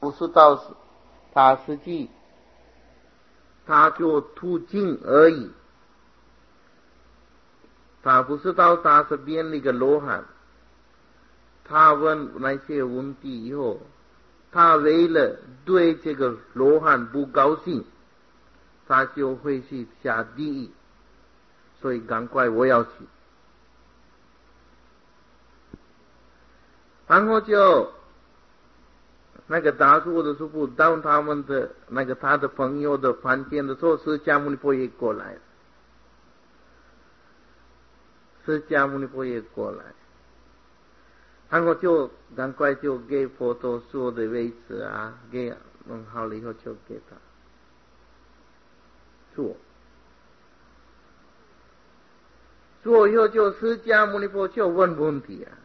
不是到他实际他就途径而已，他不是到他身边那个罗汉。他问那些问题以后，他为了对这个罗汉不高兴，他就会去下地狱，所以赶快我要去。然后就那个达叔的师父到他们的那个他的朋友的房间的时候，释迦牟尼佛也过来了，释迦牟尼佛也过来，然后就赶快就给佛陀坐的位置啊，给弄好了以后就给他坐以后就释迦牟尼佛就问问题啊。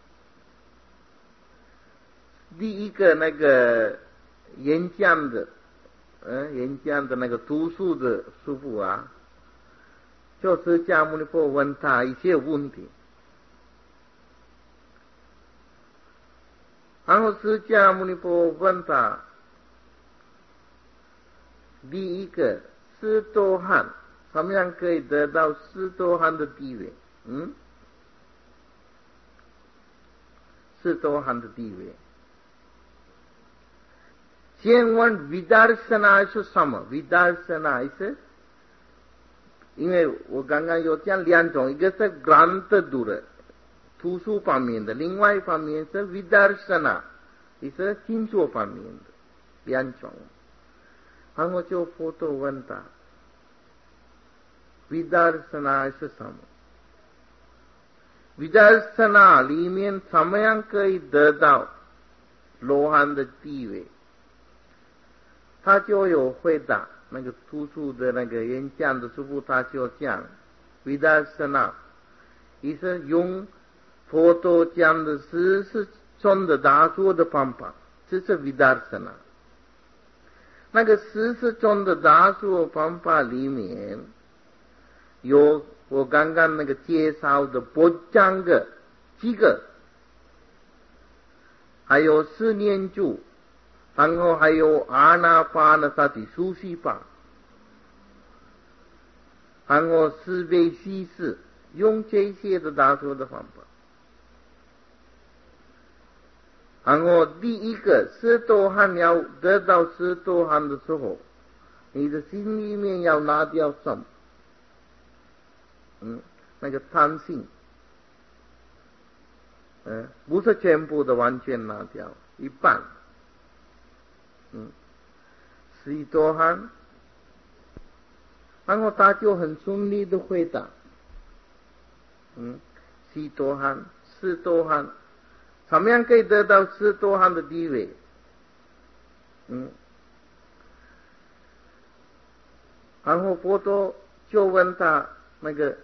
第一个那个演讲的那个读书的师父啊，就释迦牟尼佛问他一些问题，然后释迦牟尼佛问他，第一个斯多含怎么样可以得到斯多含的地位？斯多含的地位。先问vidarsana是什么 ？vidarsana是，因为我刚刚有讲两种，一个是 grantadura 图书方面的，另外一方面是 vidarsana 也是静坐方面的两种。然后就佛陀问他 vidarsana 是什么 ？vidarsana 里面怎么样可以得到罗汉的地位？他就有回答，那个图书的那个演讲的师父他就讲 vidarsana 也是用佛陀讲的40种的大说的方法，这是 vidarsana。那个40种的大说方法里面有我刚刚那个介绍的不讲个几个，还有4念住，然后还有阿那巴那萨提苏西法，然后思维稀释，用这些的大说的方法。然后第一个斯多含要得到斯多含的时候，你的心里面要拿掉什么？那个贪心，不是全部的完全拿掉，一半。斯多含，然后他就很顺利的回答，斯多含，斯多含，怎么样可以得到斯多含的地位？然后佛陀就问他那个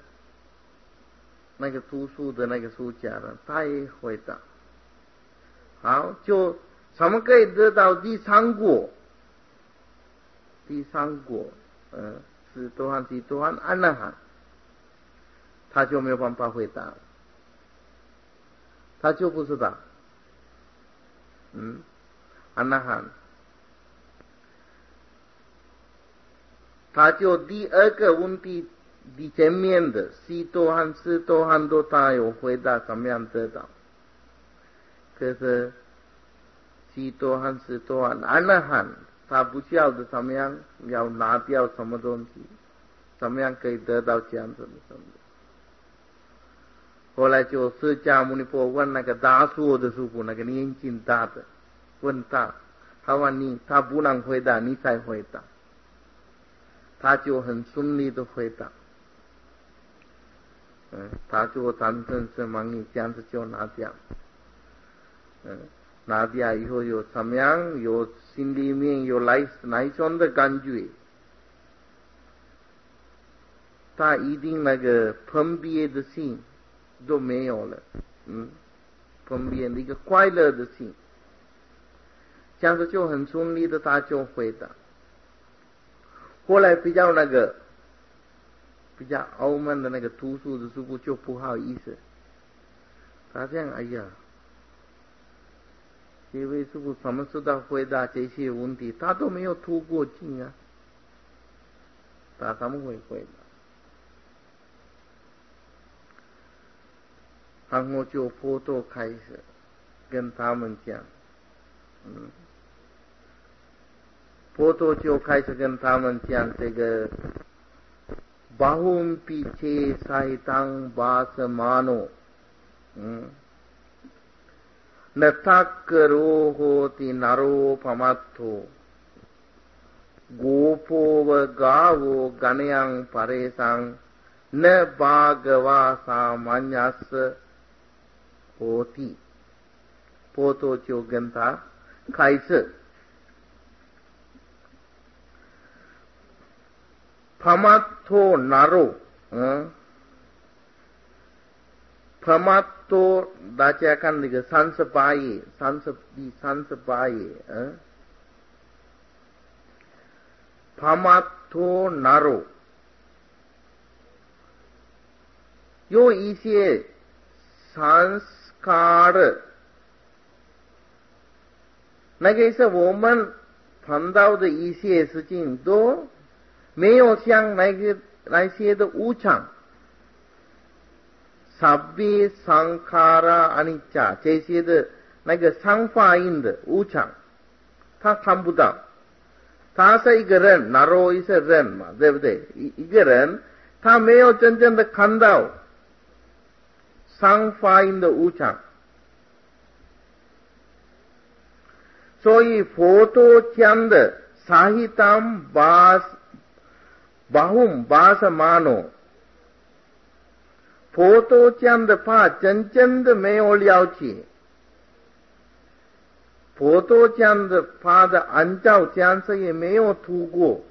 读书的那个出家人，他也回答，好，就怎么可以得到第三果？第三果，斯多含、斯多含、阿那含，他就没有办法回答了，他就不知道，阿那含，他就第二个问题，第前面的斯多含、斯多含都他有回答怎么样得到，可是斯多含、斯多含、阿那含，他不晓得怎么样要拿掉什么东西，怎么样可以得到这样子的什么。后来就释迦牟尼佛问那个大说的师父，那个年纪大的，问他，他问他不能回答，你才回答，他就很顺利的回答，他就产生什么你这样子就拿掉，拿掉以后有怎么样，有心里面有哪一种的感觉，他一定那个分别的心都没有了，分别的一个快乐的心，这样子就很顺利的他就回答。后来比较傲慢的那个读书的师父就不好意思，他这样，哎呀， 这位师父什么时候回答这些问题？他都没有出过境啊，他怎么会回答？然后就佛陀开始跟他们讲，佛陀就开始跟他们讲这个bahumpi che sahitang vasamano nathakaro hoti naro pamatto gopova gavo ganayang paresang na bhagava samanyasa hoti 佛陀就跟他开始Pamato Naro Pamato 大家看那个38页第38页Pamato Naro 有一些sanskara 那个是我们碰到的一些事情都没有像那些的无常 sabbe sankhara anicca 这些的那个三法印的无常他看不到，他是一个人 Naro 是人嘛，对不对？一个人他没有真正的看到三法印的无常，所以佛陀讲的 sahitam bahum vasamano 佛陀讲的话真正的没有了解，佛陀讲的话的按照讲是也没有读过，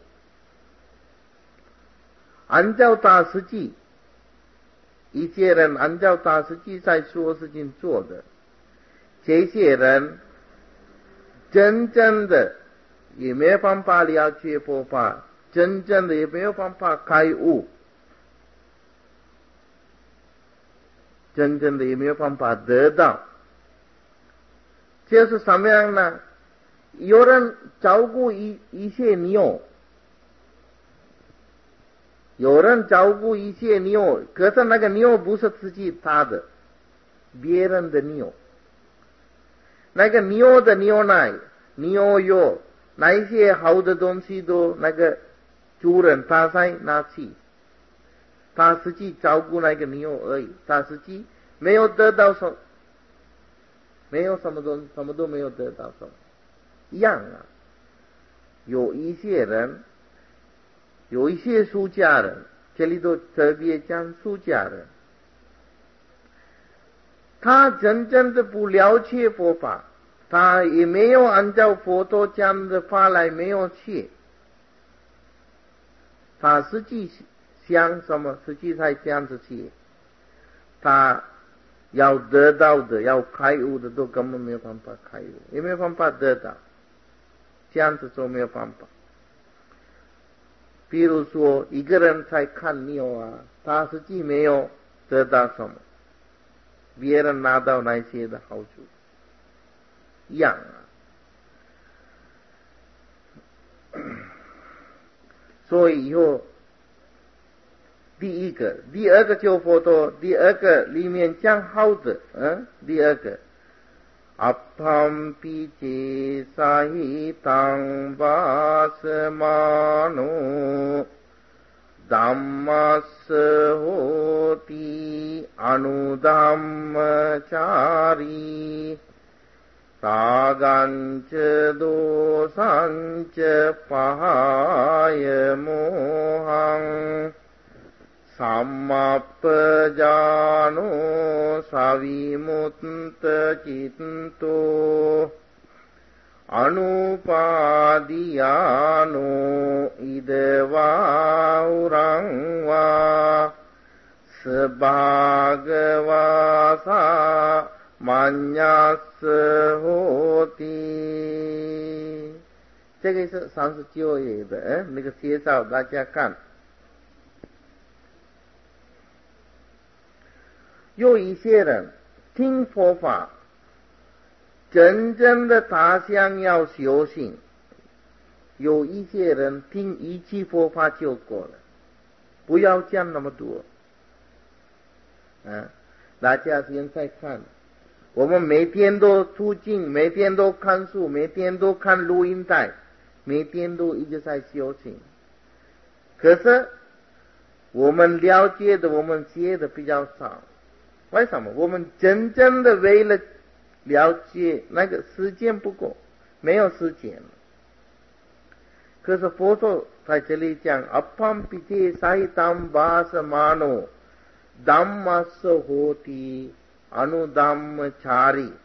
按照他实际一些人按照他实际在说事情做的，这些人真正的也没有办法了解佛法，真正的也没有办法开悟，真正的也没有办法得到。这是什么样呢？有人照顾一些牛，有人照顾一些牛，可是那个牛不是自己他的，别人的牛。那个牛的牛奶、牛油，那一些好的东西都那个主人他才拿去，他自己照顾那个牛而已，他自己没有得到什么，没有什么东西，什么都没有得到什么，一样啊。有一些人，有一些出家人，这里都特别讲出家人，他真正的不了解佛法，他也没有按照佛陀讲的法来没有去，他实际想什么，实际才这样子去，他要得到的，要开悟的都根本没有办法开悟，也没有办法得到，这样子就没有办法。比如说一个人在看牛啊，他实际没有得到什么，别人拿到那些的好处一样啊。所以以后第二个就佛陀，第二个里面讲好的，第二个Appampi che sahitang vasamano dhammassa hoti anudammachari saganca dosanca pahaya mohang Sammapajano savimutta citto anupadiyano idava urangva sabhagavasa manyassa hoti 这个是39页的那个介绍，大家看。有一些人听佛法， 真正的他想要修行，有一些人听一句佛法就过了，不要讲那么多。大家现在看，我们每天都出境，每天都看书，每天都看录音带，每天都一直在修行。可是我们了解的，我们学的比较少。为什么？我们真正的为了了解那个时间不够，没有时间。可是佛陀在这里讲，appampite sahitam vasamano dhammaso hoti anudammachari。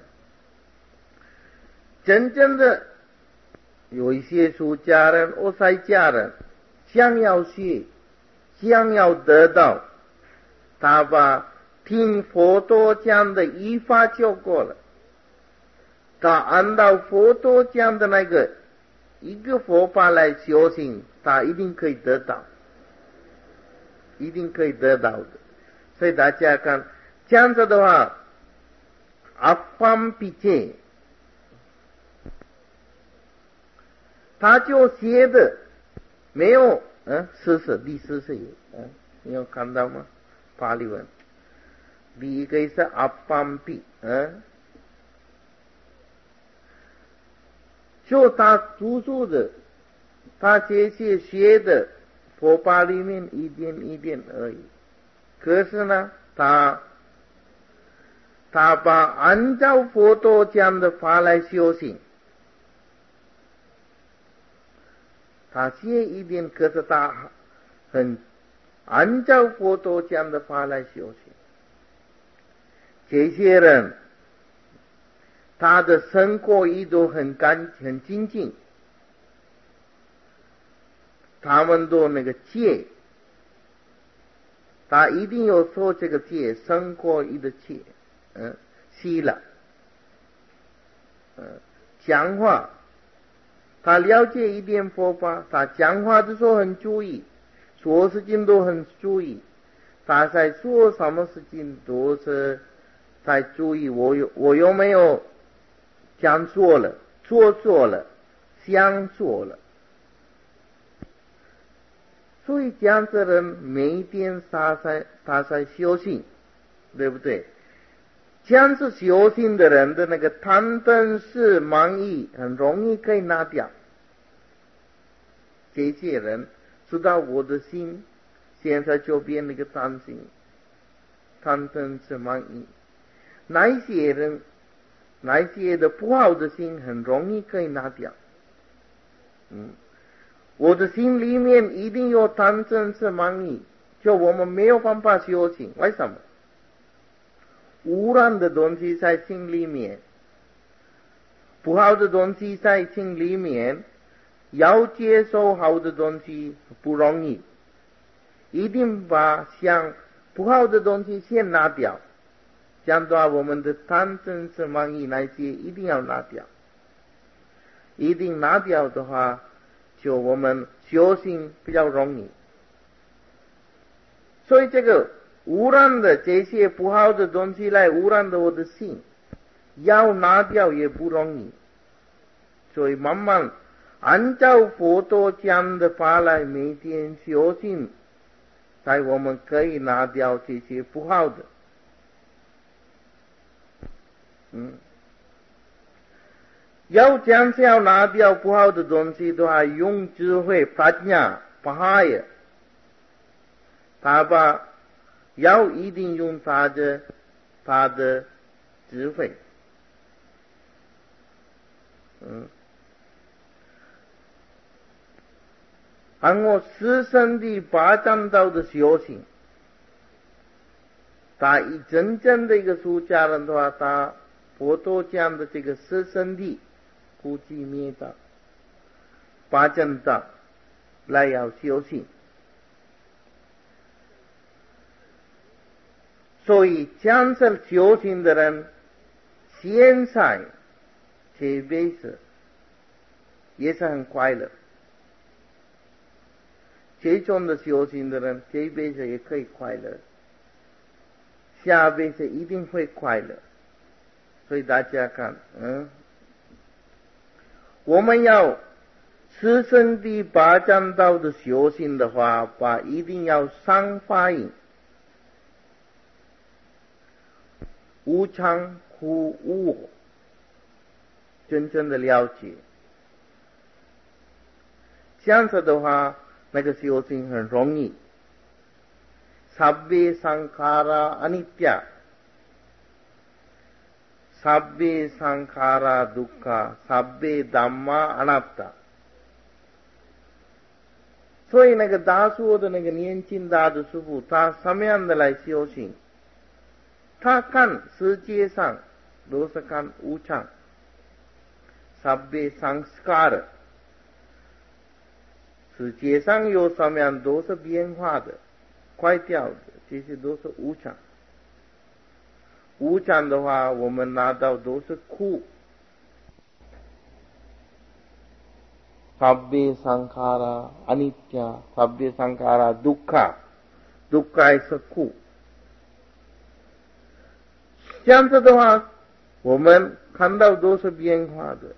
真正的有一些出家人或在家人想要学，想要得到，他把听佛陀讲的一法就过了，他按照佛陀讲的那个一个佛法来修行，他一定可以得到，一定可以得到的。所以大家看这样子的话，appampite，他就写的没有第四页，你有看到吗？巴利文第一个是 appampi， 就他读书的，他这些学的佛法里面一点一点而已。可是呢，他把按照佛陀讲的法来修行，他学一点，可是他很按照佛陀讲的法来修行。这些人他的生活也都很精进，他们都那个戒，他一定要做这个戒，生活一的戒，习了，讲话，他了解一点佛法，他讲话的时候很注意，做事情都很注意，他在做什么事情都是在注意，我有没有讲错了，做错了，想错了。所以这样子人每天他在修行，对不对？这样子修行的人的那个贪嗔痴慢疑很容易可以拿掉。这些人知道我的心现在就变那个贪心，贪嗔痴慢疑。那一些人，那些的不好的心很容易可以拿掉。我的心里面一定有贪嗔痴慢疑，就我们没有办法修行。为什么？污染的东西在心里面，不好的东西在心里面，要接受好的东西不容易，一定把像不好的东西先拿掉。这样的话，我们的贪嗔痴慢疑那些一定要拿掉，一定拿掉的话，就我们修行比较容易。所以这个污染的这些不好的东西来污染的我的心，要拿掉也不容易。所以慢慢按照佛陀讲的法来每天修行，才我们可以拿掉这些不好的。要这样子要拿掉不好的东西的话，用智慧prajna pahaya，他要一定用他的智慧。按我自身的八正道的修行，他真正的一个出家人的话，他佛陀讲的这个自身的估计灭道八正道来要修行。所以这样子修行的人，现在这辈子也是很快乐。这种的修行的人，这辈子也可以快乐，下辈子一定会快乐。 所以大家看，我们要持圣地八讲道的修行的话，一定要三法印，无常苦无我，真正的了解。这样子的话，那个修行很容易。sabbe sankhara anicca sabbe sankhara dukkha sabbe dhamma anatta。所以那个大叔的那个年轻大的师父，他什么样的来修行？他看世界上都是看无常，sabbe sankhara，世界上有什么样都是变化的。坏掉的，这些都是无常。无常的话，我们拿到都是苦。sabbe sankhara anicca sabbe sankhara dukkha， dukkha是苦。这样子的话，我们看到都是变化的。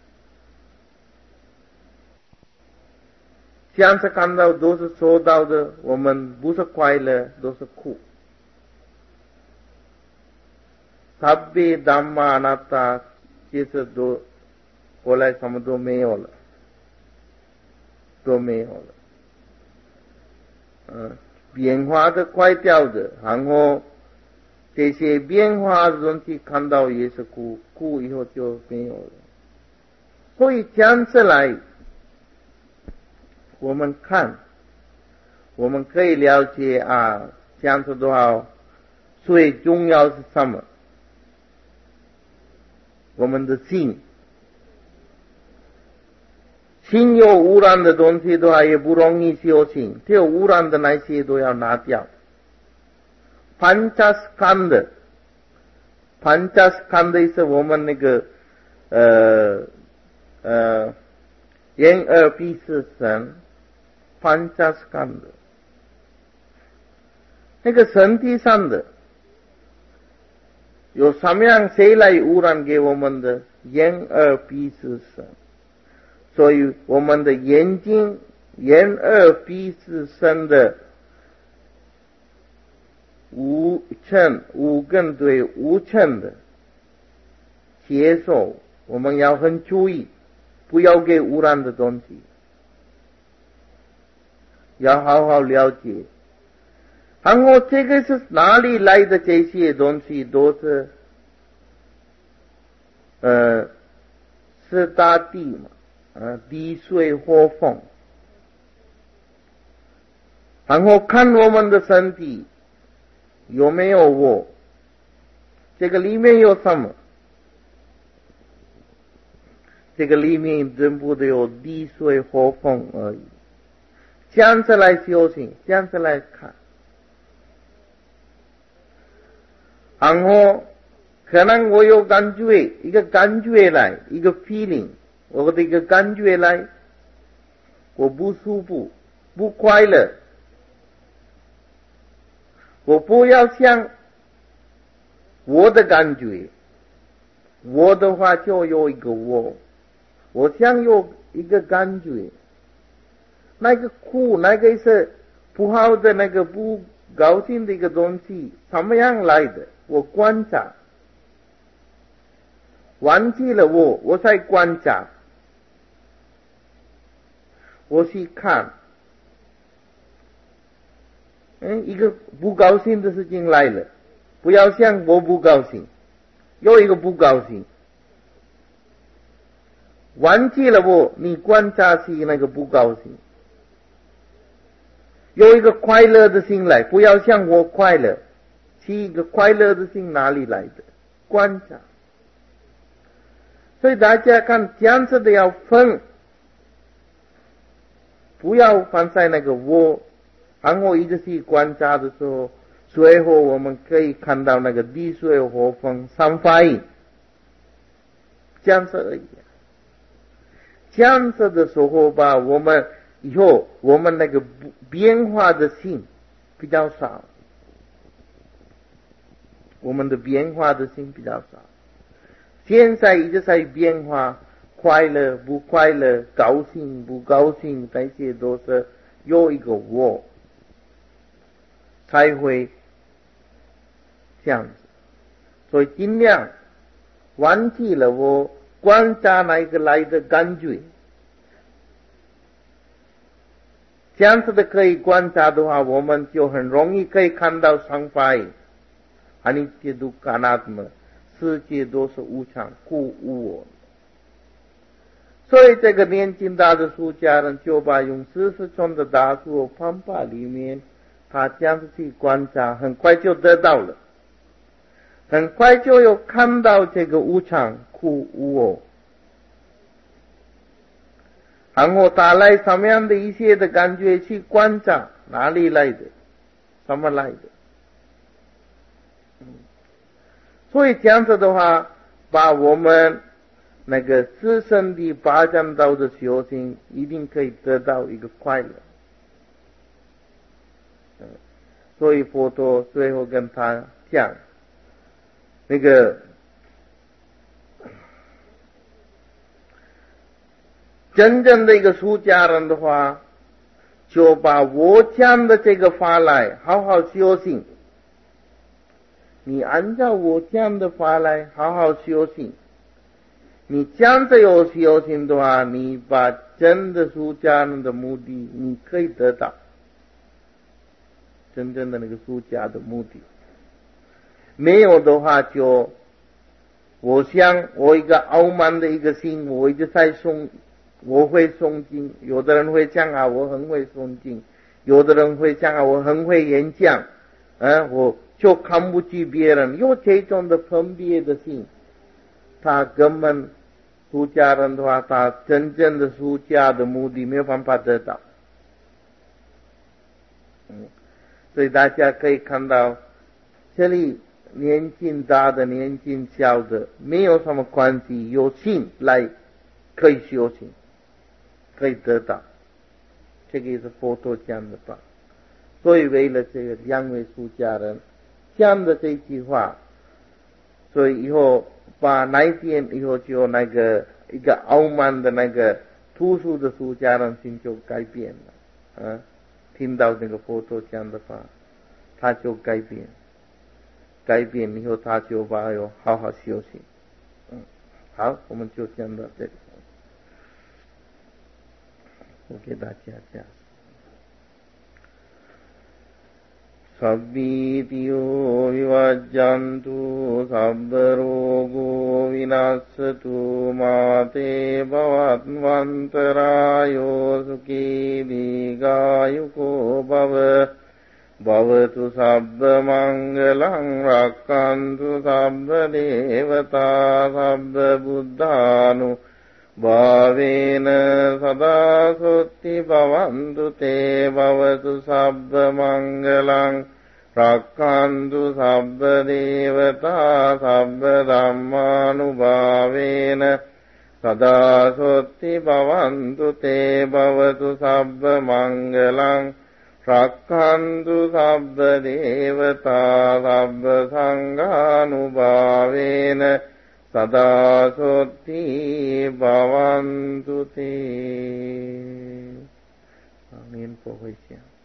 这样子看到都是受到的，我们不是快乐，都是苦。sabbe dhamma anatta， 其实都后来什么都没有了，都没有了。变化的快掉的，然后这些变化的东西看到也是苦，苦以后就没有了。所以这样子来。我们看，我们可以了解这样子的话，最重要是什么？我们的心，心有污染的东西的话，也不容易修行。这污染的那些都要拿掉。Panchaskanda， Panchaskanda是我们那个眼耳鼻舌身。Panchaskanda， 那个身体上的有什么样谁来污染给我们的？眼耳鼻舌身。所以我们的眼睛、眼耳鼻舌身的无根对无尘的接受，我们要很注意，不要给污染的东西。要好好了解，然后这个是哪里来的？这些东西都是是大地嘛，地水火风。然后看我们的身体有没有我，这个里面有什么？这个里面全部都有地水火风而已。这样子来修行，这样子来看，然后可能我有感觉，一个感觉来，一个 feeling， 我的一个感觉来，我不舒服，不快乐，我不要想我的感觉，我的话就有一个我想有一个感觉。那个苦，那个是不好的，那个不高兴的一个东西，怎么样来的？我观察，忘记了我在观察，我去看，一个不高兴的事情来了，不要想我不高兴，有一个不高兴，忘记了你观察是那个不高兴。有一个快乐的心来，不要想我快乐，是一个快乐的心哪里来的？观察。所以大家看这样子的要分，不要放在那个我，然后一直去观察的时候，最后我们可以看到那个地水火风三法印，这样子而已。这样子的时候吧，我们以后我们那个变化的心比较少，我们的变化的心比较少。 现在一直在变化，快乐不快乐，高兴不高兴，这些都是有一个我才会这样子。所以尽量忘记了我，观察那个来的感觉，这样子的可以观察的话，我们就很容易可以看到三法印，阿尼切杜卡纳么，世界都是无常，故无我。所以这个年轻大的出家人就把用40寸的大树方法里面，他这样子去观察，很快就得到了，很快就有看到这个无常，故无我。然后他来什么样的一些的感觉去观察，哪里来的，什么来的。所以这样子的话，把我们那个自身的发展到的修行，一定可以得到一个快乐。所以佛陀最后跟他讲，那个真正的一个出家人的话，就把我讲的这个法来好好修行。你按照我讲的法来好好修行，你这样子有修行的话，你把真的出家人的目的你可以得到，真正的那个出家的目的。没有的话，就我想我一个傲慢的一个心，我一直在我会诵经，有的人会讲啊，我很会诵经，有的人会讲啊，我很会演讲，我就看不起别人，有这种的分别的心，他根本出家人的话，他真正的出家的目的没有办法得到。所以大家可以看到，这里年轻大的、年轻小的没有什么关系，有心来可以修行，可以得到，这个也是佛陀讲的吧。所以为了这个两位出家人讲的这句话，所以以后把那一天以后就那个一个傲慢的那个突出的出家人心就改变了，听到那个佛陀讲的话，他就改变以后他就把要好好修行。好，我们就讲到这里。我给大家讲。Sabbitiyo vivajjantu sabbarogo vinassatu mate bhavattvantarayo sukhi digayuko bhavatu sabba mangalang rakkantu sabba devata sabba buddhanu bhavena sada sutti bhavantu te bhavatu sabba mangalang rakkantu sabba devata sabba dhammanubhavena sada sutti bhavantu te bhavatu sabba mangalang rakkantu sabba devata sabba sanghanubhavena sada sutti bhavantu te. Amin, 不会讲。